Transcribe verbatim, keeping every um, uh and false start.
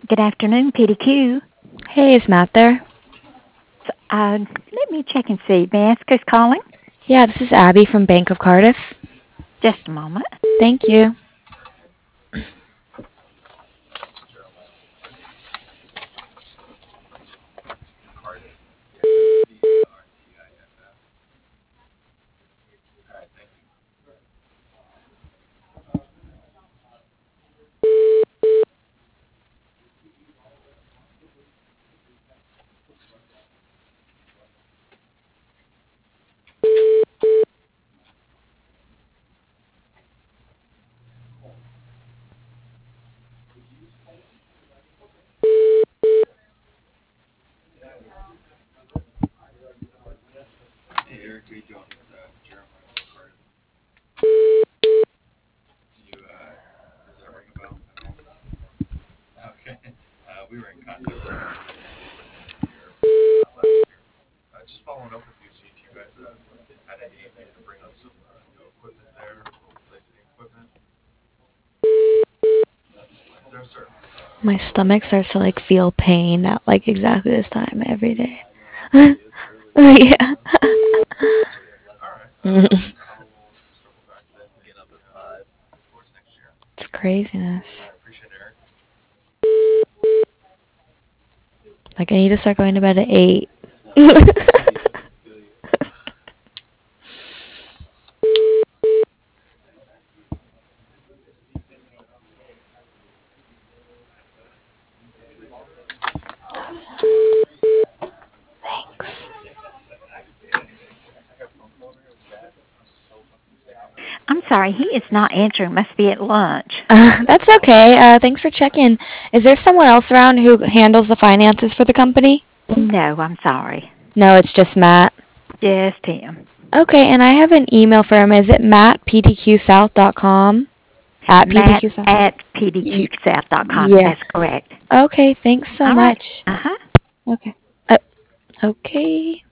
Good afternoon, P D Q. Hey, is Matt there? Uh, let me check and see. May I ask who's calling? Yeah, this is Abby from Bank of Cardiff. Just a moment. Thank you. My stomach starts to like feel pain at like exactly this time every day. Yeah. It's craziness. Like I need to start going to bed at eight. Thanks. I'm sorry, he is not answering. Must be at lunch. Uh, that's okay. Uh, thanks for checking. Is there someone else around who handles the finances for the company? No, I'm sorry. No, it's just Matt. Just him. Okay, and I have an email for him. Is it matt p d q south dot com? At Matt p d q south? at Y- p d q south dot com. yeah. That's correct. Okay, thanks so All right. much. Uh huh. Okay. Uh, okay.